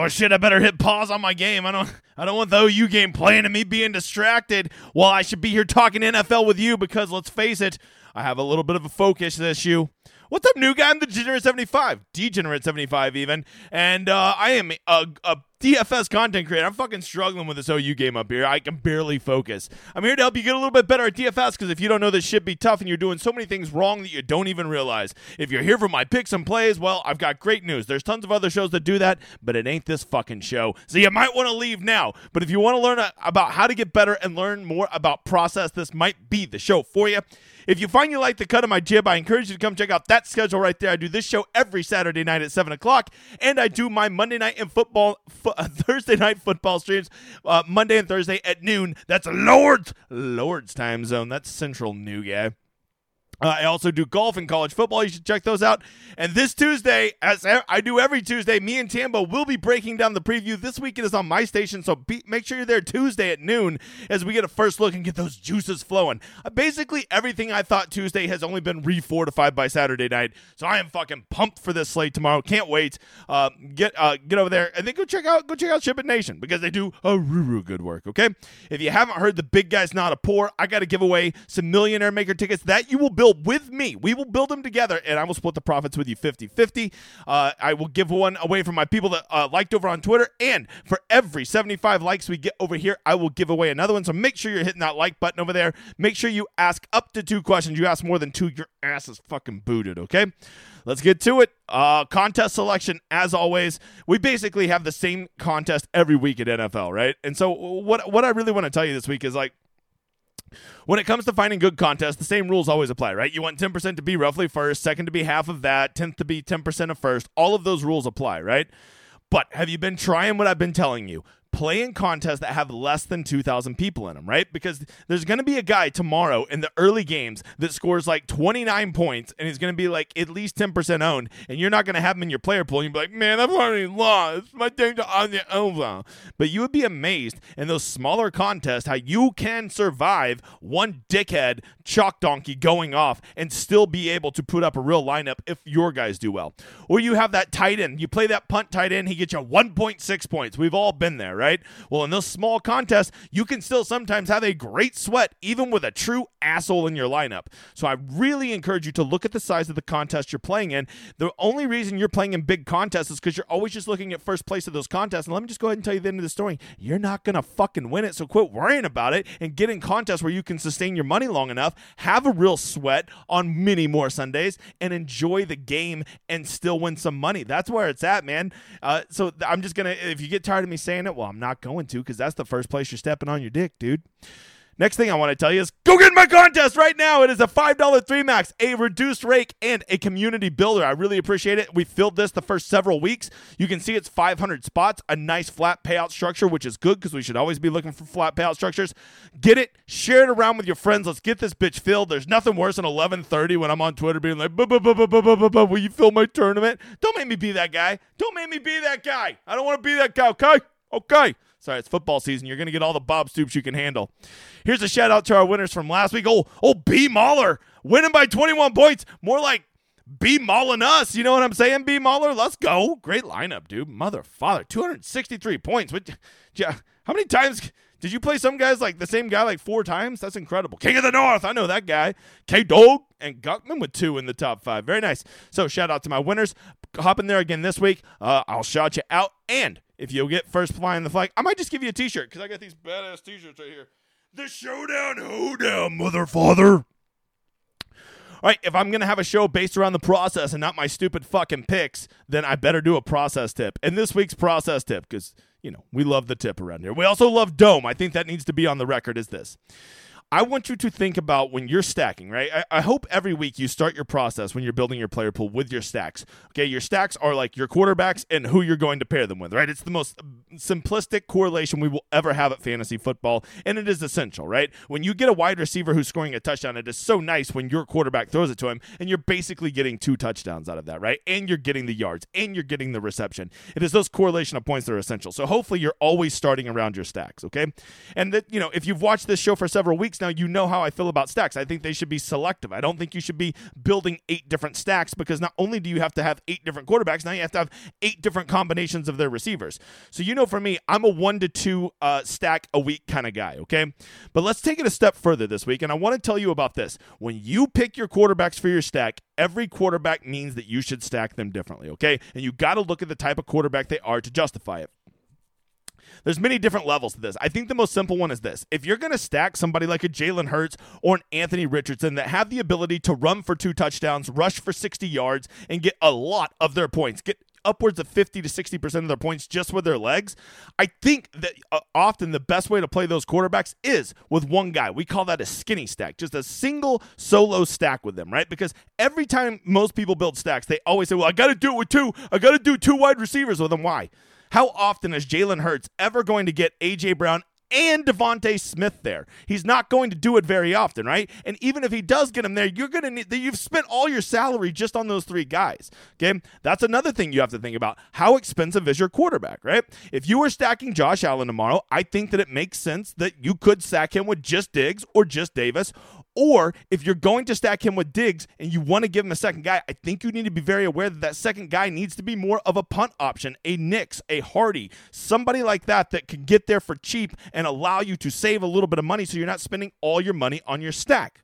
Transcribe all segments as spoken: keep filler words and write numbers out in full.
oh shit, I better hit pause on my game. I don't I don't want the O U game playing and me being distracted while I should be here talking N F L with you because let's face it, I have a little bit of a focus issue. What's up, new guy? I'm the Degenerate seventy-five, Degenerate seventy-five even, and uh, I am a, a D F S content creator. I'm fucking struggling with this O U game up here. I can barely focus. I'm here to help you get a little bit better at D F S because if you don't know, this shit be tough and you're doing so many things wrong that you don't even realize. If you're here for my picks and plays, well, I've got great news. There's tons of other shows that do that, but it ain't this fucking show. So you might want to leave now. But if you want to learn about how to get better and learn more about process, this might be the show for you. If you find you like the cut of my jib, I encourage you to come check out that schedule right there. I do this show every Saturday night at seven o'clock, and I do my Monday night and football, fo- Thursday night football streams uh, Monday and Thursday at noon. That's Lord's, Lord's time zone. That's Central New Guy. Uh, I also do golf and college football. You should check those out. And this Tuesday, as I do every Tuesday, me and Tambo will be breaking down the preview. This week it is on my station, so be, make sure you're there Tuesday at noon as we get a first look and get those juices flowing. Uh, basically, everything I thought Tuesday has only been re-fortified by Saturday night, so I am fucking pumped for this slate tomorrow. Can't wait. Uh, get uh, get over there and then go check out go check out Ship It Nation because they do a roo good work. Okay, if you haven't heard the Big Guy's Not a Poor, I got to give away some Millionaire Maker tickets that you will build with me. We will build them together, and I will split the profits with you fifty-fifty. Uh, I will give one away from my people that uh, liked over on Twitter, and for every seventy-five likes we get over here, I will give away another one. So make sure you're hitting that like button over there. Make sure you ask up to two questions. You ask more than two, your ass is fucking booted, okay? Let's get to it. Uh, contest selection, as always. We basically have the same contest every week at N F L, right? And so what, what I really want to tell you this week is, like, when it comes to finding good contests, the same rules always apply, right? You want ten percent to be roughly first, second to be half of that, tenth to be ten percent of first. All of those rules apply, right? But have you been trying what I've been telling you? Play in contests that have less than two thousand people in them, right? Because there's going to be a guy tomorrow in the early games that scores like twenty-nine points, and he's going to be like at least ten percent owned, and you're not going to have him in your player pool. You'll be like, man, I've already lost. My team's on the over. But you would be amazed in those smaller contests how you can survive one dickhead chalk donkey going off and still be able to put up a real lineup if your guys do well. Or you have that tight end. You play that punt tight end, he gets you one point six points. We've all been there, right? Right? Well, in those small contests, you can still sometimes have a great sweat, even with a true asshole in your lineup. So I really encourage you to look at the size of the contest you're playing in. The only reason you're playing in big contests is because you're always just looking at first place of those contests. And let me just go ahead and tell you the end of the story. You're not going to fucking win it, so quit worrying about it and get in contests where you can sustain your money long enough, have a real sweat on many more Sundays, and enjoy the game and still win some money. That's where it's at, man. Uh, so I'm just going to, if you get tired of me saying it, well, I'm not going to, because that's the first place you're stepping on your dick, dude. Next thing I want to tell you is go get in my contest right now. It is a five dollar three max, a reduced rake, and a community builder. I really appreciate it. We filled this the first several weeks. You can see it's five hundred spots, a nice flat payout structure, which is good because we should always be looking for flat payout structures. Get it, share it around with your friends. Let's get this bitch filled. There's nothing worse than eleven thirty when I'm on Twitter being like, buh, buh, buh, buh, buh, buh, buh, buh, will you fill my tournament? Don't make me be that guy. Don't make me be that guy. I don't want to be that guy, okay? Okay. Sorry, it's football season. You're going to get all the Bob Stoops you can handle. Here's a shout out to our winners from last week. Oh, oh, B. Mahler winning by twenty-one points. More like B. Mauling us. You know what I'm saying, B. Mahler? Let's go. Great lineup, dude. Mother, father, two hundred sixty-three points. What, yeah, how many times did you play some guys like the same guy like four times? That's incredible. King of the North. I know that guy. K-Dog and Guckman with two in the top five. Very nice. So shout out to my winners. Hop in there again this week. Uh, I'll shout you out. And if you'll get first flying the flag, I might just give you a t-shirt because I got these badass t-shirts right here. The Showdown Hoedown, mother father. All right, if I'm going to have a show based around the process and not my stupid fucking picks, then I better do a process tip. And this week's process tip, because, you know, we love the tip around here. We also love Dome. I think that needs to be on the record, is this. I want you to think about when you're stacking, right? I, I hope every week you start your process when you're building your player pool with your stacks. Okay, your stacks are like your quarterbacks and who you're going to pair them with, right? It's the most simplistic correlation we will ever have at fantasy football, and it is essential, right? When you get a wide receiver who's scoring a touchdown, it is so nice when your quarterback throws it to him, and you're basically getting two touchdowns out of that, right? And you're getting the yards, and you're getting the reception. It is those correlation of points that are essential. So hopefully you're always starting around your stacks, okay? And that, you know, if you've watched this show for several weeks, weeks now, you know how I feel about stacks. I think they should be selective. I don't think you should be building eight different stacks, because not only do you have to have eight different quarterbacks, now you have to have eight different combinations of their receivers. So, you know, for me, I'm a one to two uh, stack a week kind of guy, okay? But let's take it a step further this week, and I want to tell you about this. When you pick your quarterbacks for your stack, every quarterback means that you should stack them differently, okay? And you got to look at the type of quarterback they are to justify it. There's many different levels to this. I think the most simple one is this. If you're going to stack somebody like a Jalen Hurts or an Anthony Richardson that have the ability to run for two touchdowns, rush for sixty yards, and get a lot of their points, get upwards of fifty to sixty percent of their points just with their legs, I think that uh, often the best way to play those quarterbacks is with one guy. We call that a skinny stack, just a single solo stack with them, right? Because every time most people build stacks, they always say, well, I got to do it with two. I got to do two wide receivers with them. Why? How often is Jalen Hurts ever going to get A J Brown and Devontae Smith there? He's not going to do it very often, right? And even if he does get him there, you're going to need, you've spent all your salary just on those three guys, okay? That's another thing you have to think about. How expensive is your quarterback, right? If you were stacking Josh Allen tomorrow, I think that it makes sense that you could stack him with just Diggs or just Davis. Or if you're going to stack him with Diggs and you want to give him a second guy, I think you need to be very aware that that second guy needs to be more of a punt option, a Nix, a Hardy, somebody like that that can get there for cheap and allow you to save a little bit of money so you're not spending all your money on your stack.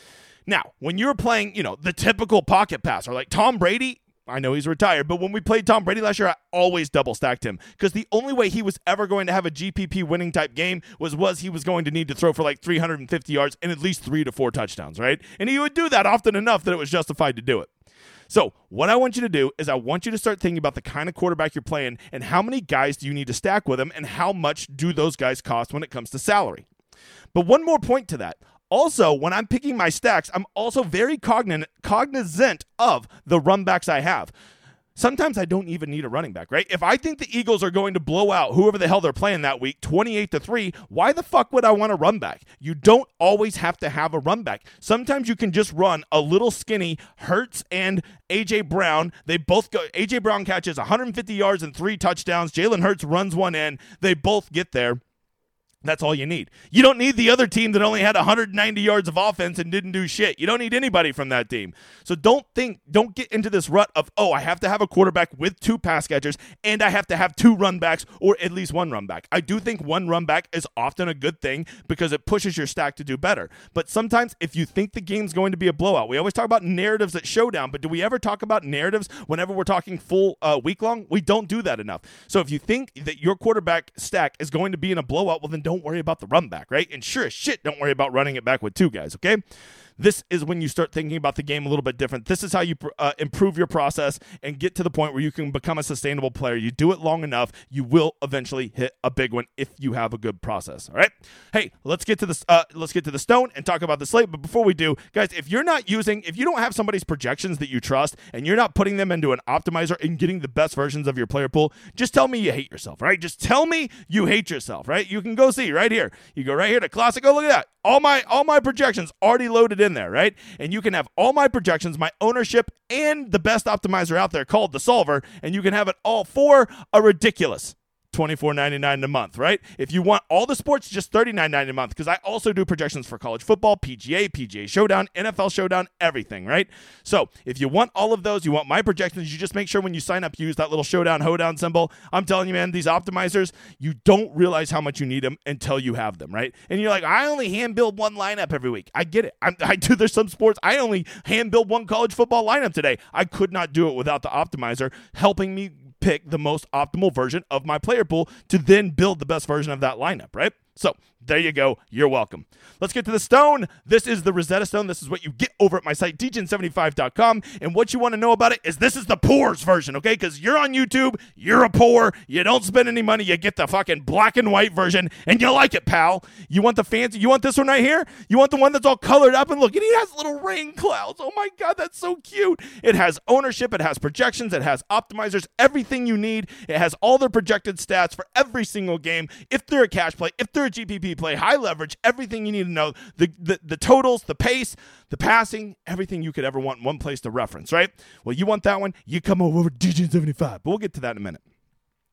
Now, when you're playing, you know, the typical pocket passer like Tom Brady, I know he's retired, but when we played Tom Brady last year, I always double stacked him because the only way he was ever going to have a G P P winning type game was was he was going to need to throw for like three hundred fifty yards and at least three to four touchdowns, right? And he would do that often enough that it was justified to do it. So what I want you to do is I want you to start thinking about the kind of quarterback you're playing and how many guys do you need to stack with him and how much do those guys cost when it comes to salary. But one more point to that. Also, when I'm picking my stacks, I'm also very cogn- cognizant of the run backs I have. Sometimes I don't even need a running back, right? If I think the Eagles are going to blow out whoever the hell they're playing that week, twenty-eight to three, why the fuck would I want a run back? You don't always have to have a run back. Sometimes you can just run a little skinny Hurts and A J Brown. They both go, A J Brown catches one hundred fifty yards and three touchdowns. Jalen Hurts runs one in. They both get there. That's all you need. You don't need the other team that only had one hundred ninety yards of offense and didn't do shit. You don't need anybody from that team. So don't think, don't get into this rut of, oh, I have to have a quarterback with two pass catchers and I have to have two run backs or at least one run back. I do think one run back is often a good thing because it pushes your stack to do better. But sometimes if you think the game's going to be a blowout, we always talk about narratives at Showdown, but do we ever talk about narratives whenever we're talking full uh, week long? We don't do that enough. So if you think that your quarterback stack is going to be in a blowout, well then don't Don't worry about the run back, right? And sure as shit, don't worry about running it back with two guys, okay? This is when you start thinking about the game a little bit different. This is how you uh, improve your process and get to the point where you can become a sustainable player. You do it long enough, you will eventually hit a big one if you have a good process, all right? Hey, let's get to the uh, let's get to the stone and talk about the slate. But before we do, guys, if you're not using, if you don't have somebody's projections that you trust and you're not putting them into an optimizer and getting the best versions of your player pool, just tell me you hate yourself, right? Just tell me you hate yourself, right? You can go see right here. You go right here to Classic. Oh, look at that. All my all my projections already loaded in there, right? And you can have all my projections, my ownership, and the best optimizer out there called the Solver, and you can have it all for a ridiculous twenty-four ninety-nine a month, right? If you want all the sports, just thirty-nine ninety a month, because I also do projections for college football, P G A, P G A Showdown, N F L Showdown, everything, right? So if you want all of those, you want my projections, you just make sure when you sign up, you use that little Showdown, Hoedown symbol. I'm telling you, man, these optimizers, you don't realize how much you need them until you have them, right? And you're like, I only hand build one lineup every week. I get it. I'm, I do, there's some sports, I only hand build one college football lineup today. I could not do it without the optimizer helping me pick the most optimal version of my player pool to then build the best version of that lineup, right? So there you go. You're welcome. Let's get to the stone. This is the Rosetta Stone. This is what you get over at my site, D Gen seventy-five dot com. And what you want to know about it is this is the poor's version, okay? Because you're on YouTube, you're a poor, you don't spend any money, you get the fucking black and white version, and you like it, pal. You want the fancy, you want this one right here? You want the one that's all colored up, and look, and it has little rain clouds. Oh my God, that's so cute. It has ownership, it has projections, it has optimizers, everything you need. It has all their projected stats for every single game. If they're a cash play, if they're a G P P play, high leverage, everything you need to know, the, the, the totals, the pace, the passing, everything you could ever want in one place to reference, right? Well, you want that one, you come over to D Gen seventy-five, but we'll get to that in a minute.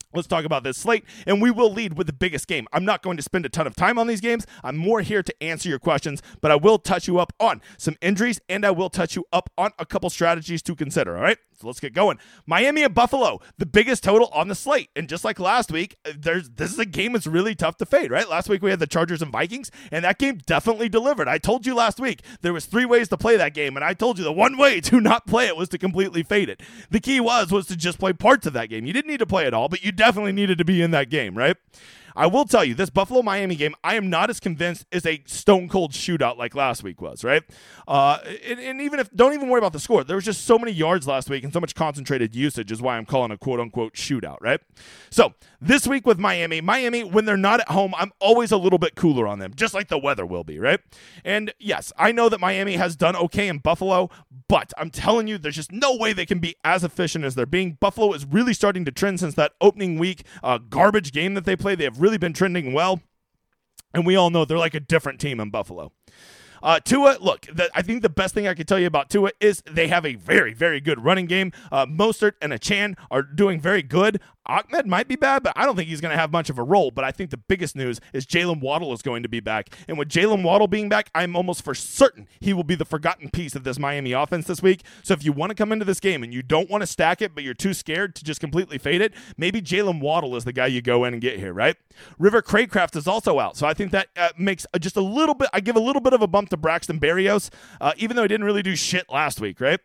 Let's talk about this slate, and we will lead with the biggest game. I'm not going to spend a ton of time on these games. I'm more here to answer your questions, but I will touch you up on some injuries, and I will touch you up on a couple strategies to consider, all right? So let's get going. Miami and Buffalo, the biggest total on the slate. And just like last week, there's this is a game that's really tough to fade, right? Last week we had the Chargers and Vikings, and that game definitely delivered. I told you last week there was three ways to play that game, and I told you the one way to not play it was to completely fade it. The key was, was to just play parts of that game. You didn't need to play it all, but you definitely needed to be in that game, right? I will tell you, this Buffalo-Miami game, I am not as convinced is a stone-cold shootout like last week was, right? Uh, and, and even if, don't even worry about the score. There was just so many yards last week and so much concentrated usage is why I'm calling a quote-unquote shootout, right? So, this week with Miami, Miami, when they're not at home, I'm always a little bit cooler on them, just like the weather will be, right? And yes, I know that Miami has done okay in Buffalo, but I'm telling you, there's just no way they can be as efficient as they're being. Buffalo is really starting to trend since that opening week uh, garbage game that they played. They have really been trending well, and we all know they're like a different team in Buffalo. Uh, Tua, look, the, I think the best thing I can tell you about Tua is they have a very, very good running game. Uh, Mostert and Achane are doing very good. Ahmed might be bad, but I don't think he's going to have much of a role. But I think the biggest news is Jalen Waddle is going to be back. And with Jalen Waddle being back, I'm almost for certain he will be the forgotten piece of this Miami offense this week. So if you want to come into this game and you don't want to stack it, but you're too scared to just completely fade it, maybe Jalen Waddle is the guy you go in and get here, right? River Craycraft is also out. So I think that uh, makes just a little bit, I give a little bit of a bump to Braxton Berrios, uh, even though he didn't really do shit last week, right?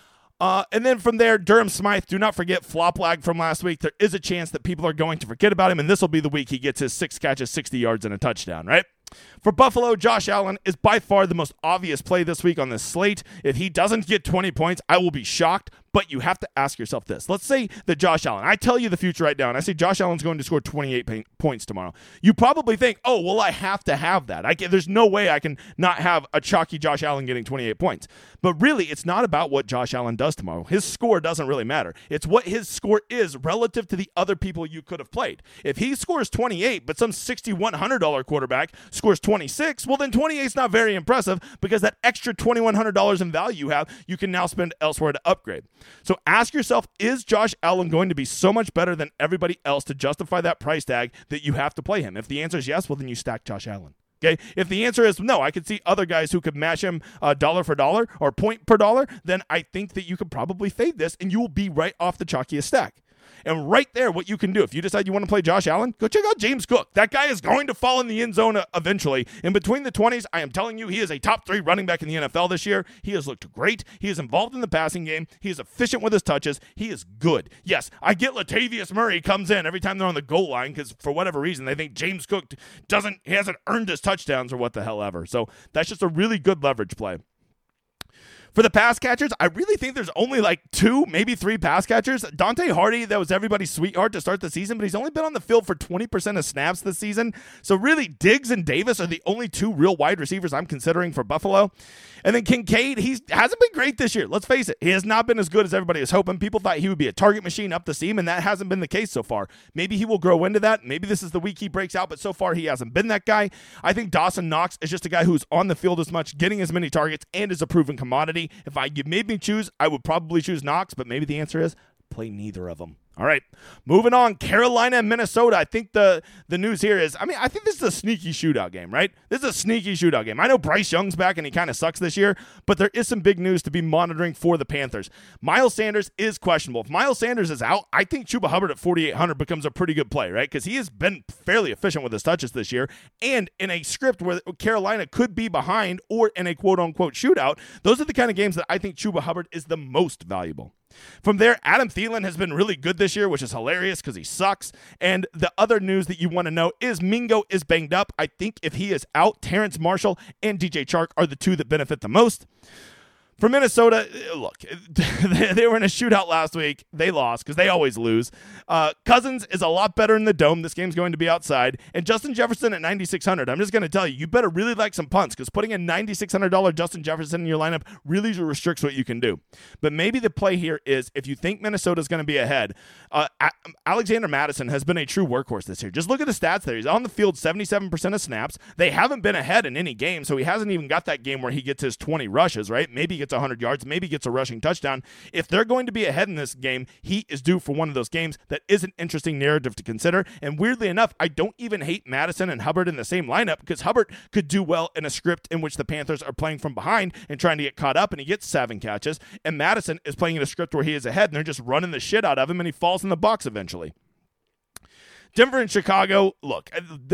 Uh, and then from there, Durham Smythe, do not forget flop lag from last week. There is a chance that people are going to forget about him, and this will be the week he gets his six catches, sixty yards, and a touchdown, right? For Buffalo, Josh Allen is by far the most obvious play this week on this slate. If he doesn't get twenty points, I will be shocked, but you have to ask yourself this. Let's say that Josh Allen, I tell you the future right now, and I say Josh Allen's going to score twenty-eight p- points tomorrow. You probably think, oh, well, I have to have that. I can, there's no way I can not have a chalky Josh Allen getting twenty-eight points. But really, it's not about what Josh Allen does tomorrow. His score doesn't really matter. It's what his score is relative to the other people you could have played. If he scores twenty-eight, but some six thousand one hundred dollars quarterback scores twenty-six, well, then twenty-eight is not very impressive because that extra two thousand one hundred dollars in value you have, you can now spend elsewhere to upgrade. So ask yourself, is Josh Allen going to be so much better than everybody else to justify that price tag that you have to play him? If the answer is yes, well, then you stack Josh Allen. Okay. If the answer is no, I could see other guys who could match him uh, dollar for dollar or point per dollar, then I think that you could probably fade this and you will be right off the chalkiest stack. And right there, what you can do, if you decide you want to play Josh Allen, go check out James Cook. That guy is going to fall in the end zone eventually. In between the twenties, I am telling you, he is a top three running back in the N F L this year. He has looked great. He is involved in the passing game. He is efficient with his touches. He is good. Yes, I get Latavius Murray comes in every time they're on the goal line because for whatever reason, they think James Cook doesn't, he hasn't earned his touchdowns or what the hell ever. So that's just a really good leverage play. For the pass catchers, I really think there's only like two, maybe three pass catchers. Dante Hardy, that was everybody's sweetheart to start the season, but he's only been on the field for twenty percent of snaps this season. So really, Diggs and Davis are the only two real wide receivers I'm considering for Buffalo. And then Kincaid, he hasn't been great this year. Let's face it. He has not been as good as everybody was hoping. People thought he would be a target machine up the seam, and that hasn't been the case so far. Maybe he will grow into that. Maybe this is the week he breaks out, but so far he hasn't been that guy. I think Dawson Knox is just a guy who's on the field as much, getting as many targets, and is a proven commodity. If I made me choose, I would probably choose Knox, but maybe the answer is play neither of them. All right, moving on, Carolina and Minnesota. I think the, the news here is, I mean, I think this is a sneaky shootout game, right? This is a sneaky shootout game. I know Bryce Young's back and he kind of sucks this year, but there is some big news to be monitoring for the Panthers. Miles Sanders is questionable. If Miles Sanders is out, I think Chuba Hubbard at forty-eight hundred becomes a pretty good play, right? Because he has been fairly efficient with his touches this year, and in a script where Carolina could be behind or in a quote-unquote shootout, those are the kind of games that I think Chuba Hubbard is the most valuable. From there, Adam Thielen has been really good this year, which is hilarious because he sucks. And the other news that you want to know is Mingo is banged up. I think if he is out, Terrence Marshall and D J Chark are the two that benefit the most. For Minnesota, look, they were in a shootout last week. They lost because they always lose. Uh, Cousins is a lot better in the dome. This game's going to be outside. And Justin Jefferson at ninety-six hundred. I'm just going to tell you, you better really like some punts because putting a ninety-six hundred dollars Justin Jefferson in your lineup really restricts what you can do. But maybe the play here is if you think Minnesota's going to be ahead, uh, Alexander Mattison has been a true workhorse this year. Just look at the stats there. He's on the field seventy-seven percent of snaps. They haven't been ahead in any game, so he hasn't even got that game where he gets his twenty rushes, right? Maybe gets one hundred yards, maybe gets a rushing touchdown. If they're going to be ahead in this game, he is due for one of those games that is an interesting narrative to consider. And weirdly enough, I don't even hate Madison and Hubbard in the same lineup, because Hubbard could do well in a script in which the Panthers are playing from behind and trying to get caught up, and he gets seven catches. And Madison is playing in a script where he is ahead, and they're just running the shit out of him, and he falls in the box eventually. Denver and Chicago, look,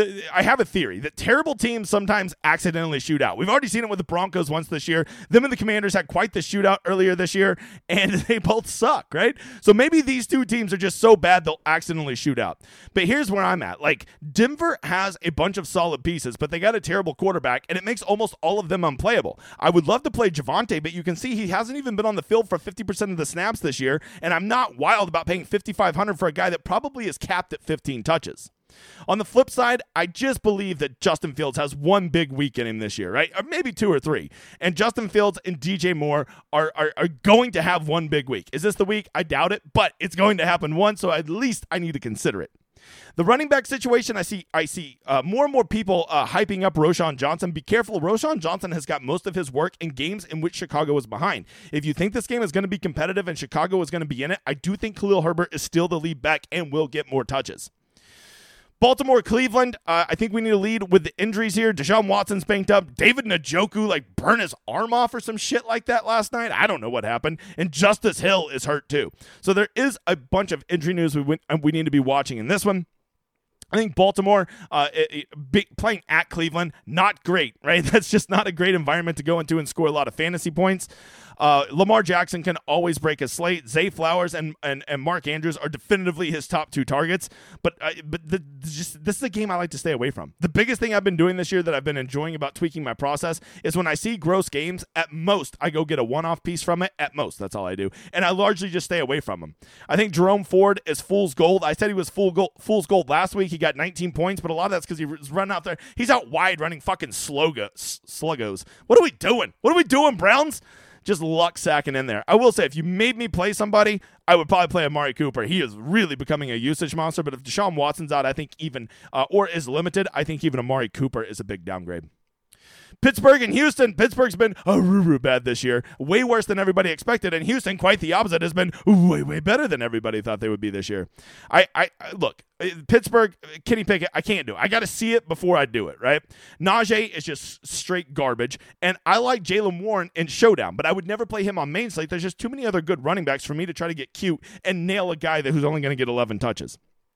I have a theory that terrible teams sometimes accidentally shoot out. We've already seen it with the Broncos once this year. Them and the Commanders had quite the shootout earlier this year, and they both suck, right? So maybe these two teams are just so bad they'll accidentally shoot out. But here's where I'm at. Like, Denver has a bunch of solid pieces, but they got a terrible quarterback, and it makes almost all of them unplayable. I would love to play Javonte, but you can see he hasn't even been on the field for fifty percent of the snaps this year, and I'm not wild about paying fifty-five hundred dollars for a guy that probably is capped at fifteen touches. On the flip side, I just believe that Justin Fields has one big week in him this year, right? Or maybe two or three. And Justin Fields and D J Moore are, are, are going to have one big week. Is this the week? I doubt it, but it's going to happen once, so at least I need to consider it. The running back situation, I see I see uh, more and more people uh, hyping up Roschon Johnson. Be careful. Roschon Johnson has got most of his work in games in which Chicago is behind. If you think this game is going to be competitive and Chicago is going to be in it, I do think Khalil Herbert is still the lead back and will get more touches. Baltimore, Cleveland, uh, I think we need to lead with the injuries here. Deshaun Watson's banked up. David Njoku, like, burned his arm off or some shit like that last night. I don't know what happened. And Justice Hill is hurt too. So there is a bunch of injury news we, went, we need to be watching in this one. I think Baltimore uh, it, it, big, playing at Cleveland, not great, right? That's just not a great environment to go into and score a lot of fantasy points. Uh, Lamar Jackson can always break a slate. Zay Flowers and, and, and Mark Andrews are definitively his top two targets. But uh, but the, just this is a game I like to stay away from. The biggest thing I've been doing this year that I've been enjoying about tweaking my process is when I see gross games, at most, I go get a one-off piece from it. At most, that's all I do. And I largely just stay away from them. I think Jerome Ford is fool's gold. I said he was full gold, fool's gold last week. He got nineteen points, but a lot of that's because he was running out there. He's out wide running fucking sluggo, sluggos. What are we doing? What are we doing, Browns? Just luck sacking in there. I will say, if you made me play somebody, I would probably play Amari Cooper. He is really becoming a usage monster, but if Deshaun Watson's out, I think even, uh, or is limited, I think even Amari Cooper is a big downgrade. Pittsburgh and Houston. Pittsburgh's been uh, roo-roo bad this year. Way worse than everybody expected. And Houston, quite the opposite, has been way, way better than everybody thought they would be this year. I, I, I look, Pittsburgh, Kenny Pickett, I can't do it. I got to see it before I do it, right? Najee is just straight garbage. And I like Jaylen Warren in Showdown, but I would never play him on main slate. There's just too many other good running backs for me to try to get cute and nail a guy that who's only going to get eleven touches.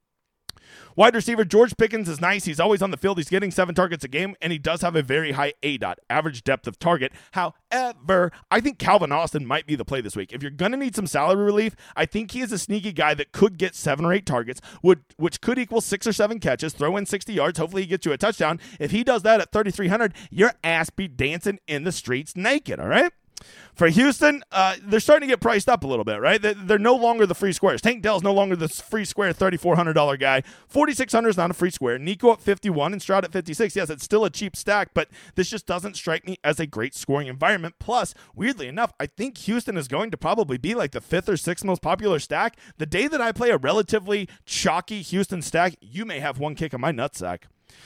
Wide receiver George Pickens is nice. He's always on the field. He's getting seven targets a game, and he does have a very high A DOT, average depth of target. However, I think Calvin Austin might be the play this week. If you're going to need some salary relief, I think he is a sneaky guy that could get seven or eight targets, would, which could equal six or seven catches, throw in sixty yards. Hopefully he gets you a touchdown. If he does that at thirty-three hundred, your ass be dancing in the streets naked, all right? For Houston, uh, they're starting to get priced up a little bit, right? They're no longer the free squares. Tank Dell's no longer the free square thirty-four hundred dollars guy. forty-six hundred is not a free square. Nico at fifty-one and Stroud at fifty-six. Yes, it's still a cheap stack, but this just doesn't strike me as a great scoring environment. Plus, weirdly enough, I think Houston is going to probably be like the fifth or sixth most popular stack. The day that I play a relatively chalky Houston stack, you may have one kick on my nutsack.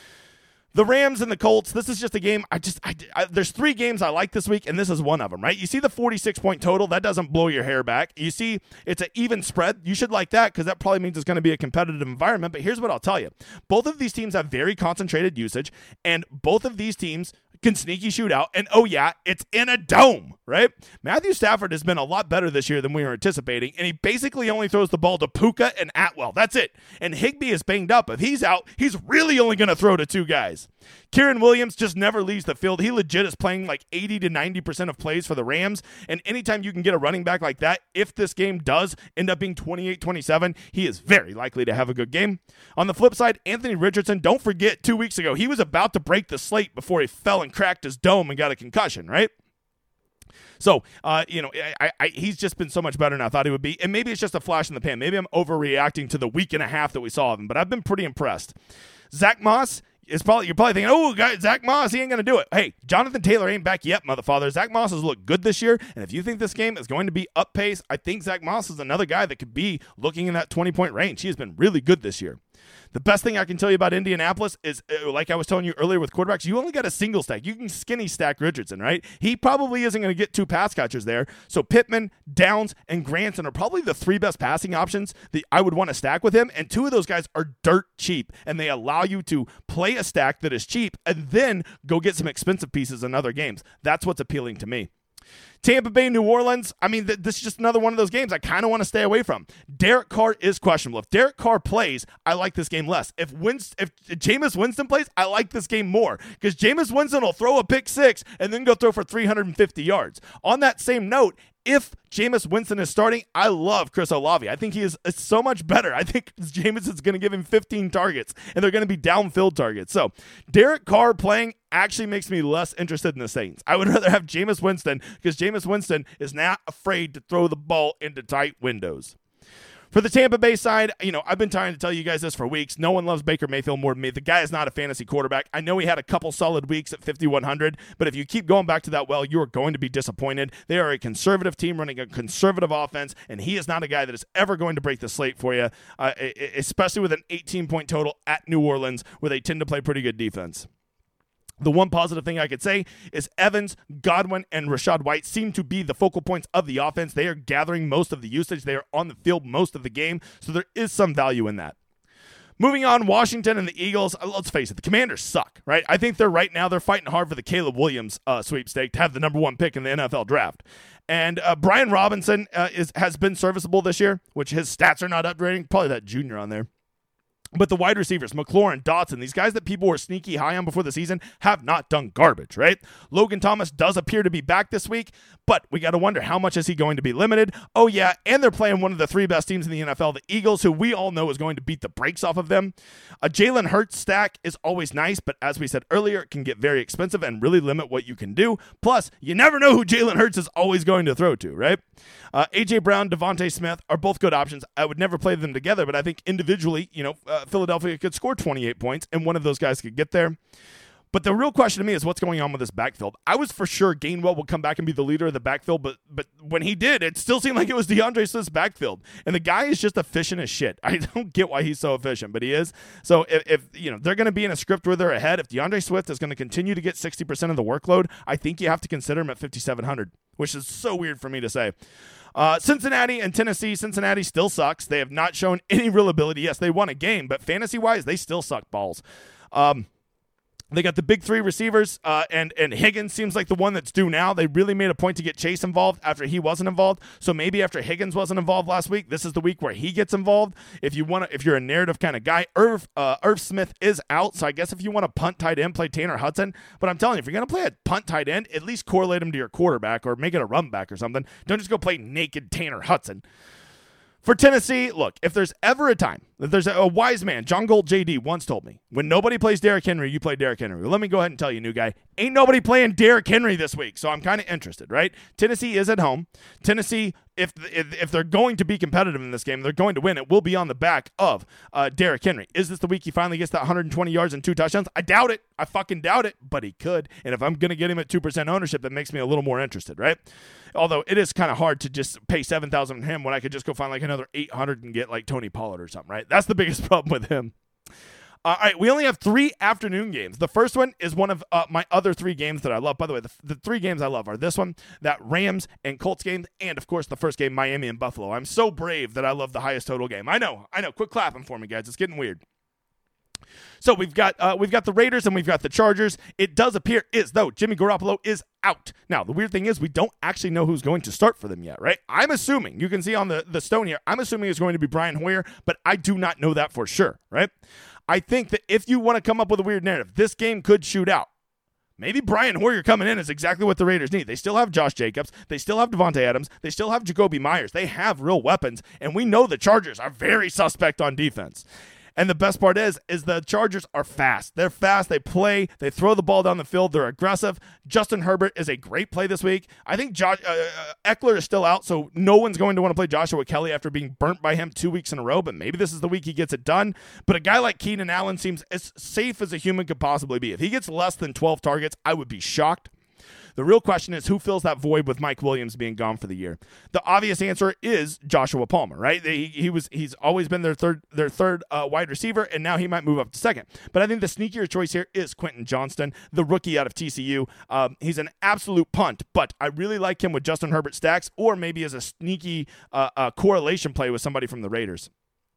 The Rams and the Colts, this is just a game, I just, I, I, there's three games I like this week, and this is one of them, right? You see the forty-six point total, that doesn't blow your hair back. You see it's an even spread, you should like that because that probably means it's going to be a competitive environment, but here's what I'll tell you. Both of these teams have very concentrated usage, and both of these teams can sneaky shoot out, and oh yeah, it's in a dome, right? Matthew Stafford has been a lot better this year than we were anticipating, and he basically only throws the ball to Puka and Atwell. That's it. And Higbee is banged up. If he's out, he's really only going to throw to two guys. Kieran Williams just never leaves the field. He legit is playing like eighty to ninety percent of plays for the Rams, and anytime you can get a running back like that, if this game does end up being twenty-eight twenty-seven, he is very likely to have a good game. On the flip side, Anthony Richardson, don't forget, two weeks ago, he was about to break the slate before he fell and cracked his dome and got a concussion, right? So, uh, you know, I, I, he's just been so much better than I thought he would be. And maybe it's just a flash in the pan. Maybe I'm overreacting to the week and a half that we saw of him, but I've been pretty impressed. Zach Moss is probably, you're probably thinking, oh, guy, Zach Moss, he ain't going to do it. Hey, Jonathan Taylor ain't back yet, motherfather. Zach Moss has looked good this year. And if you think this game is going to be up pace, I think Zach Moss is another guy that could be looking in that twenty point range. He has been really good this year. The best thing I can tell you about Indianapolis is, uh, like I was telling you earlier with quarterbacks, you only got a single stack. You can skinny stack Richardson, right? He probably isn't going to get two pass catchers there. So Pittman, Downs, and Granson are probably the three best passing options that I would want to stack with him. And two of those guys are dirt cheap, and they allow you to play a stack that is cheap and then go get some expensive pieces in other games. That's what's appealing to me. Tampa Bay, New Orleans, I mean, th- this is just another one of those games I kind of want to stay away from. Derek Carr is questionable. If Derek Carr plays, I like this game less. If Winst- if Jameis Winston plays, I like this game more because Jameis Winston will throw a pick six and then go throw for three hundred fifty yards. On that same note, if Jameis Winston is starting, I love Chris Olave. I think he is so much better. I think Jameis is going to give him fifteen targets, and they're going to be downfield targets. So Derek Carr playing actually makes me less interested in the Saints. I would rather have Jameis Winston because Jameis Winston is not afraid to throw the ball into tight windows. For the Tampa Bay side, you know, I've been trying to tell you guys this for weeks. No one loves Baker Mayfield more than me. The guy is not a fantasy quarterback. I know he had a couple solid weeks at fifty-one hundred, but if you keep going back to that well, you are going to be disappointed. They are a conservative team running a conservative offense, and he is not a guy that is ever going to break the slate for you, uh, especially with an eighteen-point total at New Orleans, where they tend to play pretty good defense. The one positive thing I could say is Evans, Godwin, and Rachaad White seem to be the focal points of the offense. They are gathering most of the usage. They are on the field most of the game, so there is some value in that. Moving on, Washington and the Eagles, let's face it, the Commanders suck, right? I think they're right now, they're fighting hard for the Caleb Williams uh, sweepstake to have the number one pick in the N F L draft. And uh, Brian Robinson uh, is has been serviceable this year, which his stats are not upgrading. Probably that junior on there. But the wide receivers, McLaurin, Dotson, these guys that people were sneaky high on before the season have not done garbage, right? Logan Thomas does appear to be back this week, but we got to wonder how much is he going to be limited? Oh, yeah, and they're playing one of the three best teams in the N F L, the Eagles, who we all know is going to beat the brakes off of them. A Jalen Hurts stack is always nice, but as we said earlier, it can get very expensive and really limit what you can do. Plus, you never know who Jalen Hurts is always going to throw to, right? Uh, A J Brown, Devontae Smith are both good options. I would never play them together, but I think individually, you know, uh, Philadelphia could score twenty-eight points, and one of those guys could get there. But the real question to me is what's going on with this backfield. I was for sure Gainwell would come back and be the leader of the backfield, but but when he did, it still seemed like it was DeAndre Swift's backfield. And the guy is just efficient as shit. I don't get why he's so efficient, but he is. So if, if you know they're going to be in a script where they're ahead, if DeAndre Swift is going to continue to get sixty percent of the workload, I think you have to consider him at fifty-seven hundred, which is so weird for me to say. Uh, Cincinnati and Tennessee. Cincinnati still sucks. They have not shown any real ability. Yes, they won a game, but fantasy-wise, they still suck balls. Um, They got the big three receivers, uh, and, and Higgins seems like the one that's due now. They really made a point to get Chase involved after he wasn't involved. So maybe after Higgins wasn't involved last week, this is the week where he gets involved. If you want to, if you're a narrative kind of guy, Irv, uh, Irv Smith is out. So I guess if you want to punt tight end, play Tanner Hudson. But I'm telling you, if you're going to play a punt tight end, at least correlate him to your quarterback or make it a run back or something. Don't just go play naked Tanner Hudson. For Tennessee, look, if there's ever a time, if there's a, a wise man, John Gold J D once told me, when nobody plays Derrick Henry, you play Derrick Henry. Well, let me go ahead and tell you, new guy, ain't nobody playing Derrick Henry this week, so I'm kind of interested, right? Tennessee is at home. Tennessee, if, if if they're going to be competitive in this game, they're going to win, it will be on the back of uh, Derrick Henry. Is this the week he finally gets that one hundred twenty yards and two touchdowns? I doubt it. I fucking doubt it, but he could. And if I'm going to get him at two percent ownership, that makes me a little more interested, right? Although it is kind of hard to just pay seven thousand dollars on him when I could just go find like another eight hundred and get like Tony Pollard or something, right? That's the biggest problem with him. Uh, all right, we only have three afternoon games. The first one is one of uh, my other three games that I love. By the way, the, the three games I love are this one, that Rams and Colts game, and, of course, the first game, Miami and Buffalo. I'm so brave that I love the highest total game. I know, I know. Quit clapping for me, guys. It's getting weird. So we've got uh, we've got the Raiders and we've got the Chargers. It does appear as though Jimmy Garoppolo is out. Now, the weird thing is we don't actually know who's going to start for them yet, right? I'm assuming, you can see on the, the stone here, I'm assuming it's going to be Brian Hoyer, but I do not know that for sure, right? I think that if you want to come up with a weird narrative, this game could shoot out. Maybe Brian Hoyer coming in is exactly what the Raiders need. They still have Josh Jacobs. They still have Devontae Adams. They still have Jacoby Myers. They have real weapons, and we know the Chargers are very suspect on defense. And the best part is, is the Chargers are fast. They're fast. They play. They throw the ball down the field. They're aggressive. Justin Herbert is a great play this week. I think Josh uh, Eckler is still out, so no one's going to want to play Joshua Kelly after being burnt by him two weeks in a row, but maybe this is the week he gets it done. But a guy like Keenan Allen seems as safe as a human could possibly be. If he gets less than twelve targets, I would be shocked. The real question is who fills that void with Mike Williams being gone for the year. The obvious answer is Joshua Palmer, right? He, he was he's always been their third their third uh, wide receiver, and now he might move up to second. But I think the sneakier choice here is Quentin Johnston, the rookie out of T C U. Um, he's an absolute punt, but I really like him with Justin Herbert stacks, or maybe as a sneaky uh, uh, correlation play with somebody from the Raiders.